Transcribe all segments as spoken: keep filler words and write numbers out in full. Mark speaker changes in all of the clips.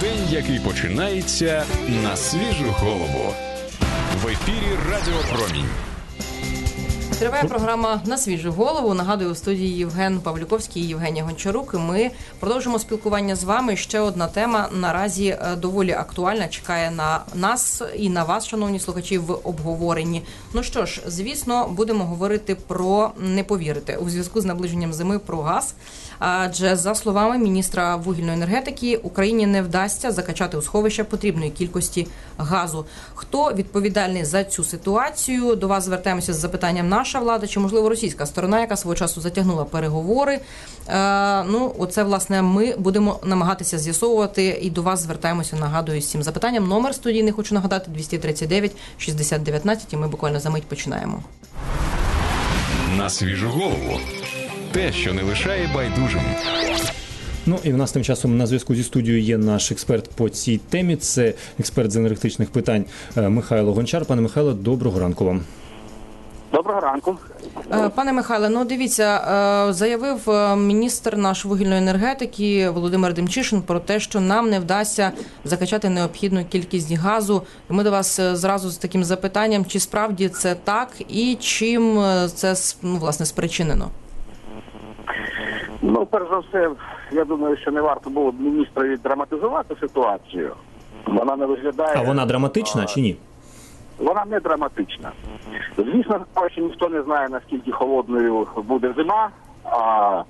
Speaker 1: День, який починається на свіжу голову. В ефірі Радіо Промінь.
Speaker 2: Триває програма «На свіжу голову». Нагадую, у студії Євген Павлюковський і Євгенія Гончарук. І ми продовжимо спілкування з вами. Ще одна тема наразі доволі актуальна, чекає на нас і на вас, шановні слухачі, в обговоренні. Ну що ж, звісно, будемо говорити про, не повірите, у зв'язку з наближенням зими про газ. Адже, за словами міністра вугільної енергетики, Україні не вдасться закачати у сховища потрібної кількості газу. Хто відповідальний за цю ситуацію? До вас звертаємося з запитанням: наша влада чи, можливо, російська сторона, яка свого часу затягнула переговори? Е, ну, оце, власне, ми будемо намагатися з'ясовувати, і до вас звертаємося, нагадую, з цим запитанням. Номер студійний, хочу нагадати, двісті тридцять дев'ять шістдесят дев'ятнадцять, і ми буквально за мить починаємо.
Speaker 1: На свіжу голову. Те, що не лишає байдужим.
Speaker 3: Ну і в нас тим часом на зв'язку зі студією є наш експерт по цій темі. Це експерт з енергетичних питань Михайло Гончар. Пане Михайло, доброго ранку вам.
Speaker 4: Доброго ранку.
Speaker 2: Пане Михайле, ну дивіться, заявив міністр наш вугільної енергетики Володимир Демчишин про те, що нам не вдасться закачати необхідну кількість газу. Ми до вас зразу з таким запитанням, чи справді це так і чим це, ну, власне, спричинено?
Speaker 4: Ну, перш за все, я думаю, що не варто було б міністрові драматизувати ситуацію. Вона не виглядає...
Speaker 3: А вона драматична, а... чи ні?
Speaker 4: Вона не драматична. Звісно, що ніхто не знає, наскільки холодною буде зима, а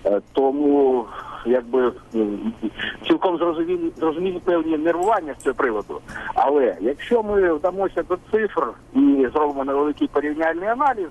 Speaker 4: тому, якби, цілком зрозумілі, зрозумілі певні нервування з цього приводу. Але якщо ми вдамося до цифр і зробимо невеликий порівняльний аналіз,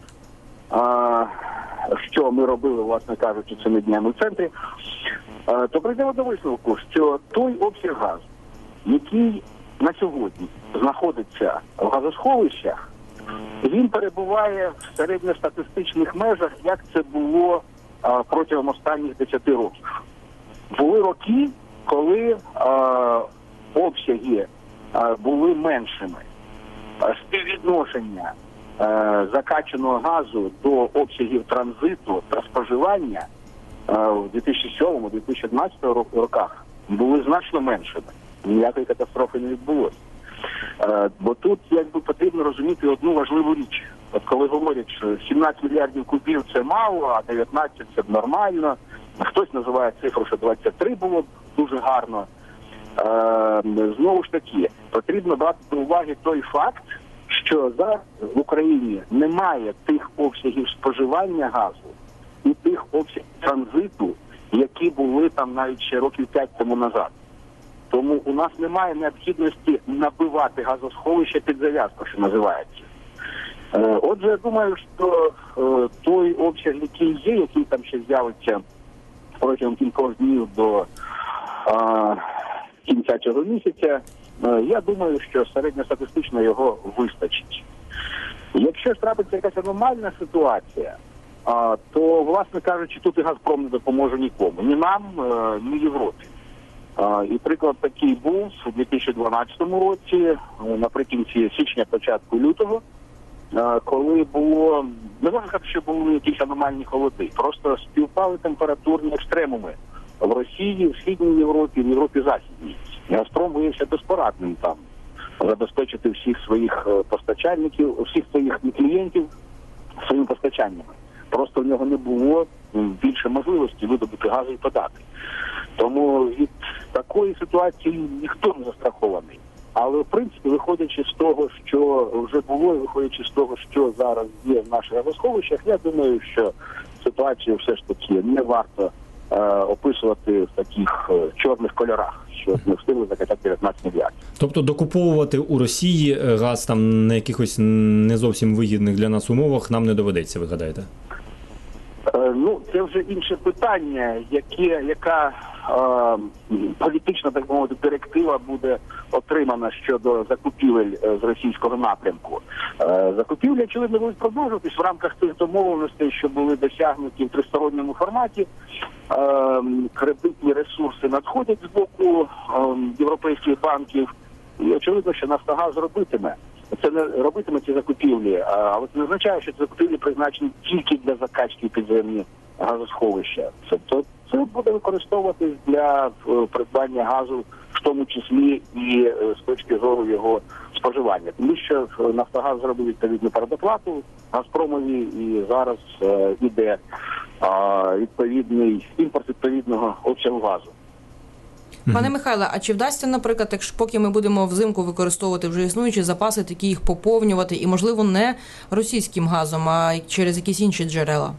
Speaker 4: а, що ми робили, власне кажучи, цими днями в центрі, а, то прийдемо до висновку, що той обсяг газу, який на сьогодні знаходиться в газосховищах, він перебуває в середньостатистичних межах, як це було а, протягом останніх десяти років. Були роки, коли а, обсяги а, були меншими. А, співвідношення а, закачаного газу до обсягів транзиту та споживання а, в дві тисячі сьомому - дві тисячі одинадцятому роках були значно меншими. Ніякої катастрофи не відбулося. Е, бо тут, якби, потрібно розуміти одну важливу річ. От коли говорять, що сімнадцять мільярдів кубів – це мало, а дев'ятнадцять – це нормально. Хтось називає цифру, що двадцять три було б дуже гарно. Е, знову ж таки, потрібно брати до уваги той факт, що зараз в Україні немає тих обсягів споживання газу і тих обсягів транзиту, які були там навіть ще років п'ять тому назад. Тому у нас немає необхідності набивати газосховища під зав'язку, що називається. Е, отже, я думаю, що е, той обсяг, який є, який там ще з'явиться протягом кількох днів до е, кінця цього місяця, е, я думаю, що середньостатистично його вистачить. Якщо ж трапиться якась аномальна ситуація, е, то, власне кажучи, тут і Газпром не допоможе нікому. Ні нам, е, ні Європі. І приклад такий був у дві тисячі дванадцятому році, наприкінці січня, початку лютого, коли було, не можна сказати, що були якісь аномальні холоди, просто співпали температурні екстремуми в Росії, в Східній Європі, в Європі Західній. Газпром виявився безпорадним там забезпечити всіх своїх постачальників, всіх своїх клієнтів своїми постачаннями. Просто в нього не було більше можливості видобути газу і подати. Тому від такої ситуації ніхто не застрахований. Але, в принципі, виходячи з того, що вже було, і виходячи з того, що зараз є в наших газосховищах, я думаю, що ситуацію все ж таки не варто е, описувати в таких е, чорних кольорах, що не встигли закачати дев'ятнадцять мільярдів.
Speaker 3: Тобто докуповувати у Росії газ там на якихось не зовсім вигідних для нас умовах нам не доведеться, ви гадаєте?
Speaker 4: Е, ну, це вже інше питання, яке, яка е, політична, так мовити, директива буде отримана щодо закупівель е, з російського напрямку. Е, закупівлі, очевидно, будуть продовжуватись в рамках тих домовленостей, що були досягнуті в тристоронньому форматі. Е, кредитні ресурси надходять з боку е, європейських банків, і очевидно, що Нафтогаз робитиме. Це не робитиме ці закупівлі, але це не означає, що ці закупівлі призначені тільки для закачки підземні газосховища. Тобто це буде використовуватись для придбання газу в в тому числі і е, з точки зору його споживання. Тому що Нафтогаз зробив відповідну передоплату Газпромові, і зараз е, іде е, відповідний імпорт відповідного обсягу газу.
Speaker 2: Пане Михайле, а чи вдасться, наприклад, якщо поки ми будемо взимку використовувати вже існуючі запаси, такі їх поповнювати, і, можливо, не російським газом, а через якісь інші джерела?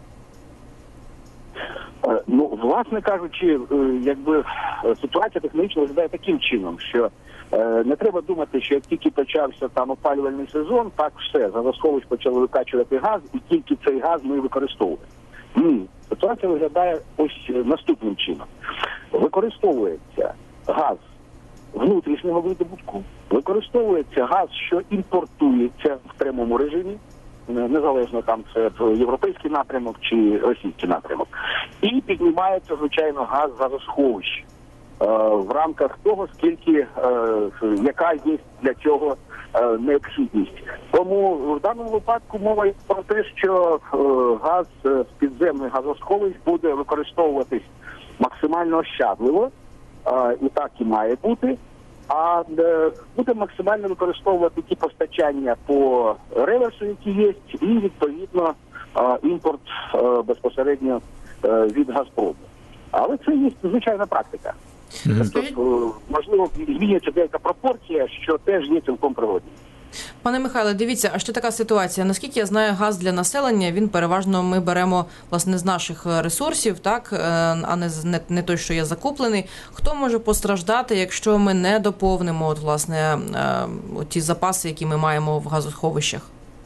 Speaker 4: Ну, власне кажучи, якби ситуація технологічно виглядає таким чином, що е, не треба думати, що як тільки почався там опалювальний сезон, так все, з газосховищ почали викачувати газ, і тільки цей газ ми використовуємо. Ні, ситуація виглядає ось наступним чином. Використовується газ внутрішнього видобутку, використовується газ, що імпортується в прямому режимі, незалежно там це європейський напрямок чи російський напрямок. І піднімається, звичайно, газ з газосховищ е, в рамках того, скільки, е, яка є для цього е, необхідність. Тому в даному випадку мова йде про те, що е, газ з підземних газосховищ буде використовуватись максимально ощадливо, е, і так і має бути. А е, буде максимально використовувати ті постачання по реверсу, які є, і, відповідно, е, імпорт е, безпосередньо е, від Газпрому. Але це є звичайна практика.
Speaker 2: Mm-hmm.
Speaker 4: Тобто, е, можливо, змінюється деяка пропорція, що теж є цілком природним.
Speaker 2: Пане Михайле, дивіться, а ще така ситуація. Наскільки я знаю, газ для населення, він переважно ми беремо, власне, з наших ресурсів, так, а не, не, не той, що є закуплений. Хто може постраждати, якщо ми не доповнимо, от, власне, ті запаси, які ми маємо в газосховищах?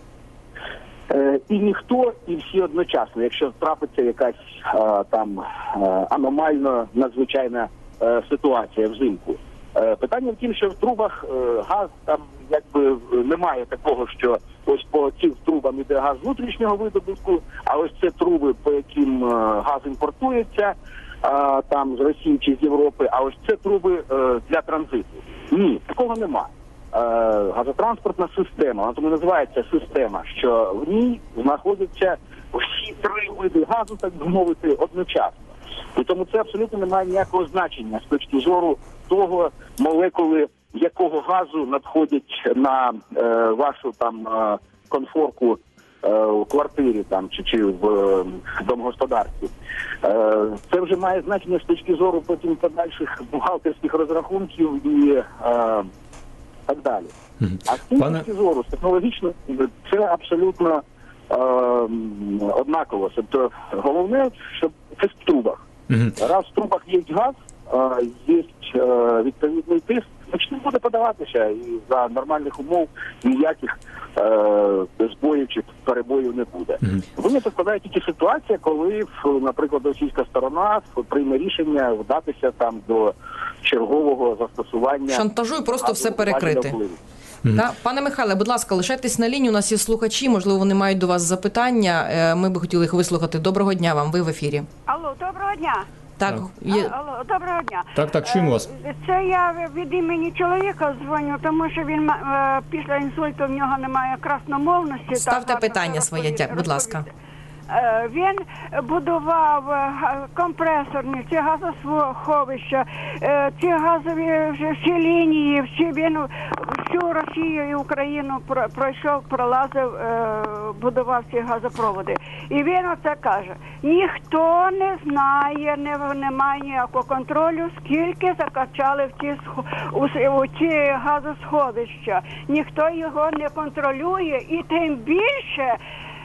Speaker 4: Е, і ніхто, і всі одночасно. Якщо трапиться якась е, там е, аномально надзвичайна е, ситуація взимку. Е, питання в тім, що в трубах е, газ там якби немає такого, що ось по цим трубам іде газ внутрішнього видобутку, а ось це труби, по яким е, газ імпортується е, там з Росії чи з Європи, а ось це труби е, для транзиту. Ні, такого нема. Е, газотранспортна система, вона тому називається система, що в ній знаходяться всі три види газу, так би мовити, одночасно. І тому це абсолютно не має ніякого значення з точки зору того, молекули якого газу надходять на е, вашу там е, конфорку е, у квартирі там чи, чи в е, домогосподарстві. Е, це вже має значення з точки зору потім подальших бухгалтерських розрахунків і е, так далі. А з тим
Speaker 3: Пане...
Speaker 4: точки зору, технологічно, це абсолютно е, однаково. Тобто головне, щоб це в трубах. Mm-hmm. Раз в трубах є газ, е, є е, відповідний тиск, значить не буде подаватися, і за нормальних умов ніяких е, збоїв чи перебоїв не буде. Mm-hmm. Виняток складає тільки ситуація, коли, наприклад, російська сторона прийме рішення вдатися там до чергового застосування
Speaker 2: шантажу і просто все перекрити. Mm-hmm. Так. Пане Михайле, будь ласка, лишайтесь на лінії, у нас є слухачі, можливо, вони мають до вас запитання, ми би хотіли їх вислухати. Доброго дня вам, ви в ефірі.
Speaker 5: Алло, доброго дня.
Speaker 2: Так, є...
Speaker 5: Алло, доброго дня.
Speaker 3: Так, так, чуємо вас.
Speaker 5: Це я від імені чоловіка дзвоню, тому що він е, після інсульту в нього немає красномовності.
Speaker 2: Ставте питання своє, дя... будь ласка.
Speaker 5: Він будував компресорні, ці газосховища, ці газові всі лінії, всі він всю Росію і Україну пройшов, пролазив, будував ці газопроводи. І він оце каже: ніхто не знає, не, немає ніякого контролю, скільки закачали в ті, у, у ті газосховища. Ніхто його не контролює, і тим більше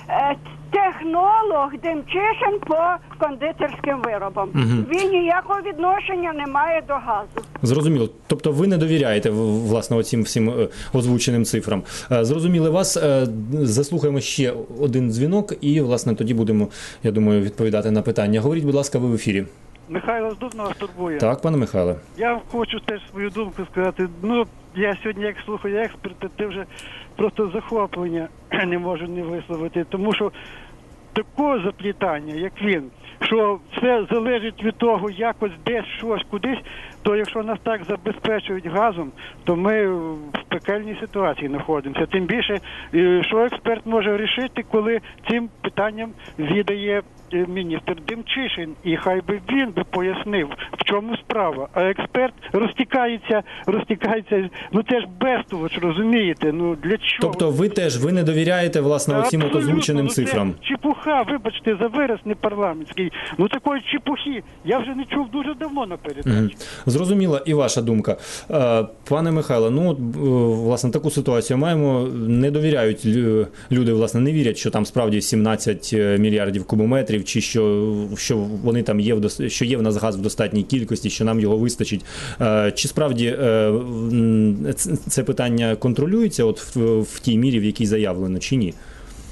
Speaker 5: технолог Демчишин по кондитерським виробам. Угу. Він ніякого відношення не має до газу.
Speaker 3: Зрозуміло. Тобто ви не довіряєте, власне, оцім всім озвученим цифрам. Зрозуміли вас. Заслухаємо ще один дзвінок і, власне, тоді будемо, я думаю, відповідати на питання. Говоріть, будь ласка, ви в ефірі.
Speaker 6: Михайло з Дубного турбує.
Speaker 3: Так, пане Михайле.
Speaker 6: Я хочу теж свою думку сказати. Ну, я сьогодні, як слухаю експерта, ти вже просто захоплення не можу не висловити, тому що такого заплітання, як він, що все залежить від того, якось десь щось кудись, то якщо нас так забезпечують газом, то ми в пекельній ситуації знаходимося. Тим більше, що експерт може вирішити, коли цим питанням відає міністр Демчишин, і хай би він би пояснив, в чому справа. А експерт розтікається, розтікається, ну це ж безтовач, розумієте, ну для чого?
Speaker 3: Тобто ви теж, ви не довіряєте, власне, оцим от озвученим
Speaker 6: ну,
Speaker 3: цифрам?
Speaker 6: Це чепуха, вибачте, за вираз непарламентський. Ну такої чепухи я вже не чув дуже давно на передачі.
Speaker 3: Угу. Зрозуміла і ваша думка. Пане Михайло, ну, власне, таку ситуацію маємо. Не довіряють люди, власне, не вірять, що там справді сімнадцять мільярдів кубометрів, чи що, що вони там є, в, що є в нас газ в достатній кількості, що нам його вистачить. Чи справді це питання контролюється от в, в тій мірі, в якій заявлено, чи ні?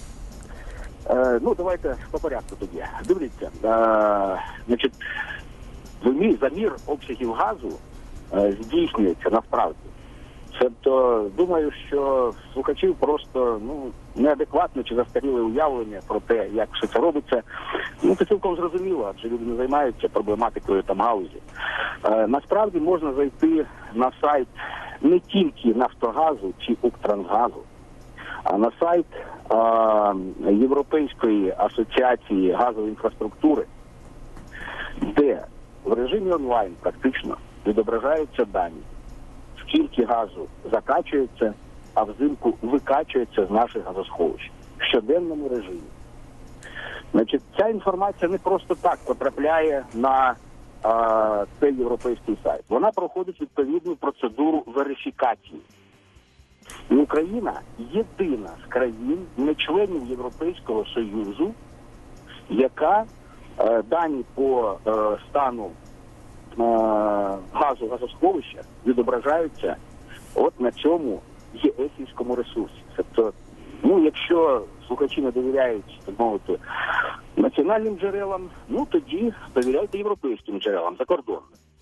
Speaker 4: Е, ну, давайте по порядку тоді. Дивіться, е, значить, замір, замір обсягів газу е, здійснюється насправді. Тобто, думаю, що слухачів просто ну, неадекватне чи застаріле уявлення про те, як все це робиться. Ну, це цілком зрозуміло, адже люди не займаються проблематикою там галузі. Е, насправді можна зайти на сайт не тільки Нафтогазу чи Укртрансгазу, а на сайт е, Європейської асоціації газової інфраструктури, де в режимі онлайн практично відображаються дані, скільки газу закачується, а взимку викачується з наших газосховищ в щоденному режимі. Значить, ця інформація не просто так потрапляє на а, цей європейський сайт. Вона проходить відповідну процедуру верифікації. І Україна єдина з країн, не членів Європейського Союзу, яка е, дані по е, стану е, газу газосховища відображаються от на цьому ЄСівському ресурсі. Тобто, ну, якщо слухачі не довіряють, так мовити, національним джерелам, ну тоді довіряйте європейським джерелам закордонним.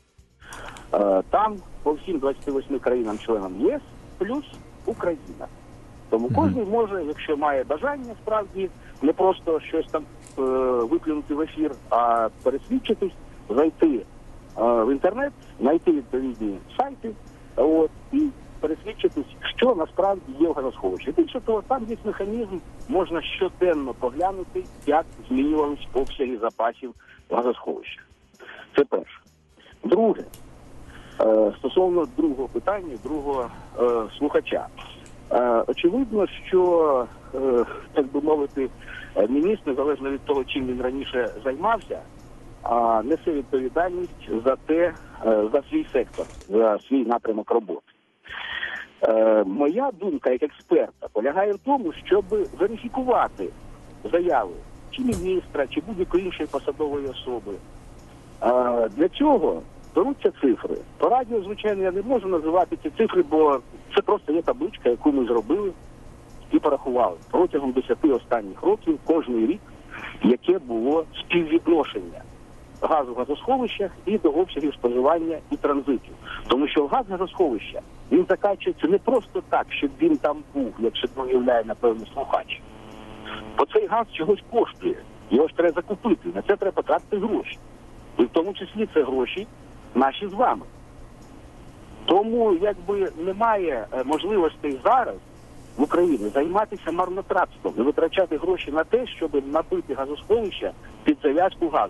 Speaker 4: Е, там по всім двадцяти восьми країнам-членам ЄС плюс Україна. Тому кожен може, якщо має бажання, справді, не просто щось там е, виплюнути в ефір, а пересвідчитись, зайти е, в інтернет, знайти відповідні сайти, от, і пересвідчитись, що насправді є в газосховищі. Більше того, там є механізм, можна щоденно поглянути, як змінювались обсяги запасів в газосховищах. Це перше. Друге. Стосовно другого питання, другого е, слухача. Е, очевидно, що, е, так би мовити, міністр, незалежно від того, чим він раніше займався, е, несе відповідальність за те, е, за свій сектор, за свій напрямок роботи. Е, моя думка як експерта полягає в тому, щоб верифікувати заяви чи міністра, чи будь-якої іншої посадової особи. Е, для цього беруться цифри. По радіо, звичайно, я не можу називати ці цифри, бо це просто є табличка, яку ми зробили і порахували. Протягом десяти останніх років, кожний рік, яке було співвідношення газу в газосховищах і до обсягів споживання і транзиту. Тому що газ газосховища, він закачується не просто так, щоб він там був, як ще уявляє, напевно, слухач. Бо цей газ чогось коштує. Його ж треба закупити. На це треба потратити гроші. І в тому числі це гроші наші з вами. Тому, якби, немає можливостей зараз в Україні займатися марнотратством, не витрачати гроші на те, щоб набити газосховища під зав'язку газу.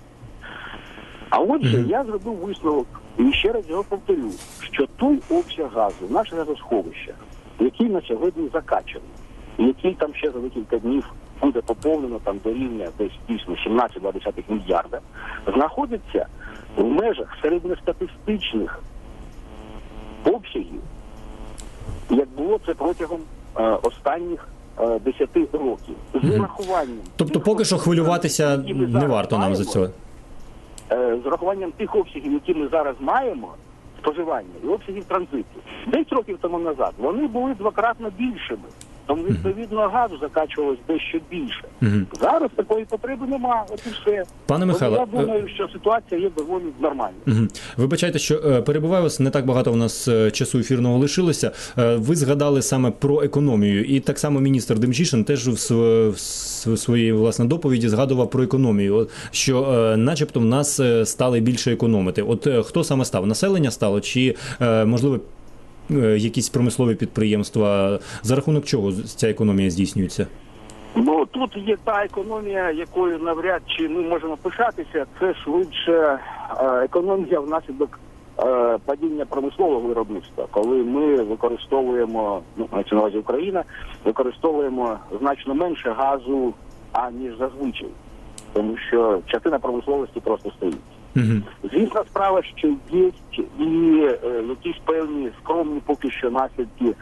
Speaker 4: А отже, я зробив висновок, і ще раз його повторю, що той обсяг газу в наших газосховищах, який на сьогодні закачаний, і який там ще за декілька днів буде поповнено там до рівня десь дійсно сімнадцять мільярда, знаходиться в межах середньостатистичних обсягів, як було це протягом е, останніх е, десяти років. З урахуванням.
Speaker 3: Тобто поки що хвилюватися не варто нам за цього?
Speaker 4: Е, з урахуванням тих обсягів, які ми зараз маємо, споживання і обсягів транзиту. Десять років тому назад вони були двократно більшими. Тому, відповідно, газу закачувалось дещо більше.
Speaker 3: Угу.
Speaker 4: Зараз такої потреби немає, от і все.
Speaker 3: Пане Михайло,
Speaker 4: я думаю, що ситуація є доволі нормальна.
Speaker 3: Угу. Вибачайте, що е, перебуваю вас, не так багато у нас е, часу ефірного лишилося. Е, ви згадали саме про економію, і так само міністр Демчишин теж в, св- в своїй, власне, доповіді згадував про економію, що е, начебто в нас е, стали більше економити. От е, хто саме став? Населення стало? Чи, е, можливо, е, якісь промислові підприємства? За рахунок чого ця економія здійснюється?
Speaker 4: Ну, тут є та економія, якою навряд чи ми можемо пишатися. Це швидше е, економія внаслідок е, падіння промислового виробництва, коли ми використовуємо, ну, на увазі Україна, використовуємо значно менше газу, аніж зазвичай. Тому що частина промисловості просто стоїть.
Speaker 3: Угу.
Speaker 4: Звісно, справа, що є і е, якісь певні скромні поки що наслідки е,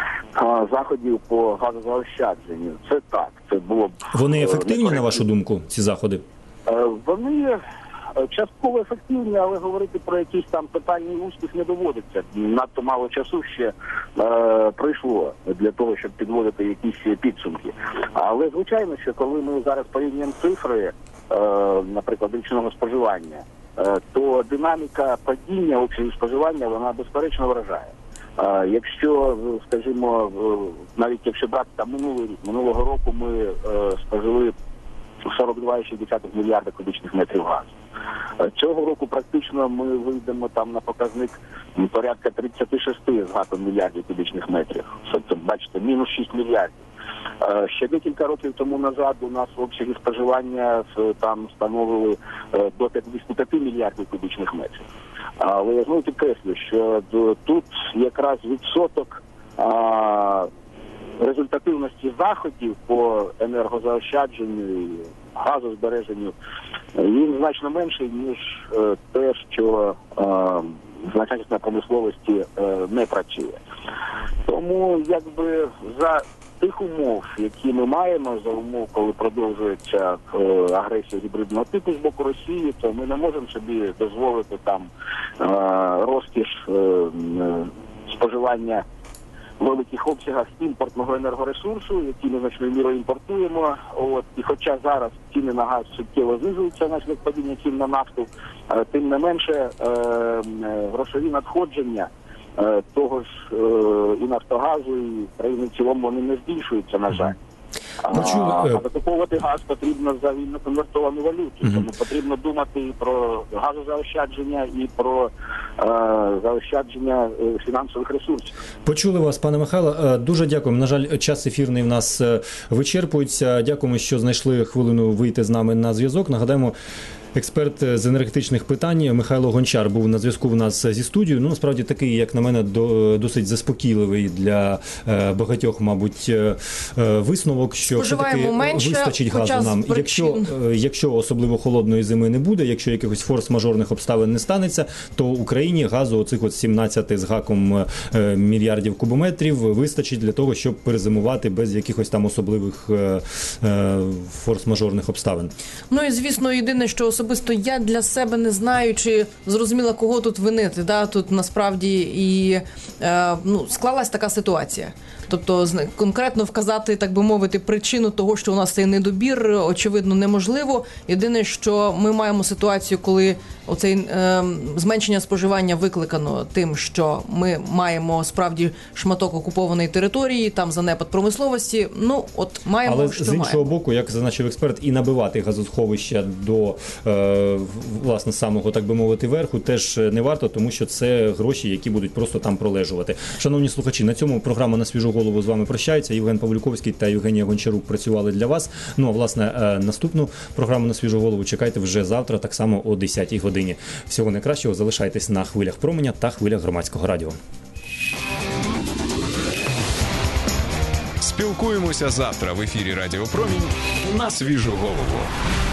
Speaker 4: заходів по газозаощадженню. Це так, це було б...
Speaker 3: Вони ефективні,
Speaker 4: е,
Speaker 3: на вашу думку, ці заходи?
Speaker 4: Е, вони частково ефективні, але говорити про якийсь там тотальний успіх не доводиться. Надто мало часу ще е, пройшло для того, щоб підводити якісь підсумки. Але, звичайно, що коли ми зараз порівнюємо цифри, е, наприклад, річного споживання, е, то динаміка падіння обсягів споживання, вона безперечно вражає. Е, якщо, скажімо, навіть якщо брати там минулий рік, минулого року ми е, спожили сорок два цілих шість десятих мільярда кубічних метрів газу. Цього року практично ми вийдемо там на показник порядка тридцять шість з гаком мільярдів кубічних метрів. Тобто, бачите, мінус шість мільярдів. Ще декілька років тому назад у нас обсяги споживання там становили до п'ятдесят п'ять мільярдів кубічних метрів. Але я знову підкреслю, що тут якраз відсоток а, результативності заходів по енергозаощадженню і газозбереженню, він значно менший, ніж е, те, що е, значна частина промисловості е, не працює. Тому, якби, за тих умов, які ми маємо, за умов, коли продовжується е, агресія гібридного типу з боку Росії, то ми не можемо собі дозволити там е, розкіш е, споживання в великих обсягах імпортного енергоресурсу, який ми значною мірою імпортуємо. От, і хоча зараз ціни на газ суттєво знижуються внаслідок падіння цін на нафту, е, тим не менше е, грошові надходження е, того ж е, і Нафтогазу, і країни в цілому вони не збільшуються, на жаль.
Speaker 3: Почули,
Speaker 4: А,
Speaker 3: е...
Speaker 4: а закуповувати газ потрібно за вільно конвертовану валюту.
Speaker 3: Угу.
Speaker 4: Тому потрібно думати і про газозаощадження, і про е, заощадження е, фінансових ресурсів.
Speaker 3: Почули вас, пане Михайло. Дуже дякуємо. На жаль, час ефірний в нас вичерпується. Дякуємо, що знайшли хвилину вийти з нами на зв'язок. Нагадаємо, експерт з енергетичних питань Михайло Гончар був на зв'язку в нас зі студією. Ну, насправді такий, як на мене, досить заспокійливий для багатьох, мабуть, висновок, що все-таки вистачить газу нам. Якщо, якщо особливо холодної зими не буде, якщо якихось форс-мажорних обставин не станеться, то Україні газу оцих от сімнадцять з гаком мільярдів кубометрів вистачить для того, щоб перезимувати без якихось там особливих форс-мажорних обставин.
Speaker 2: Ну і, звісно, єдине, що особисто я для себе не знаю, чи зрозуміла, кого тут винити. Да? Тут насправді і е, ну, склалась така ситуація. Тобто конкретно вказати, так би мовити, причину того, що у нас цей недобір, очевидно, неможливо. Єдине, що ми маємо ситуацію, коли оцей е, зменшення споживання викликано тим, що ми маємо справді шматок окупованої території, там занепад промисловості. Ну, от маємо,
Speaker 3: але
Speaker 2: що
Speaker 3: з іншого
Speaker 2: маємо.
Speaker 3: боку, як зазначив експерт, і набивати газосховища до е, власне самого, так би мовити, верху теж не варто, тому що це гроші, які будуть просто там пролежувати. Шановні слухачі, на цьому програма «На свіжу голову» з вами прощається. Євген Павлюковський та Євгенія Гончарук працювали для вас. Ну, а власне, наступну програму «На свіжу голову» чекайте вже завтра, так само о десятій годині. Всього найкращого, залишайтесь на хвилях Променя та хвилях Громадського радіо.
Speaker 1: Спілкуємося завтра в ефірі Радіо Промінь «На свіжу голову».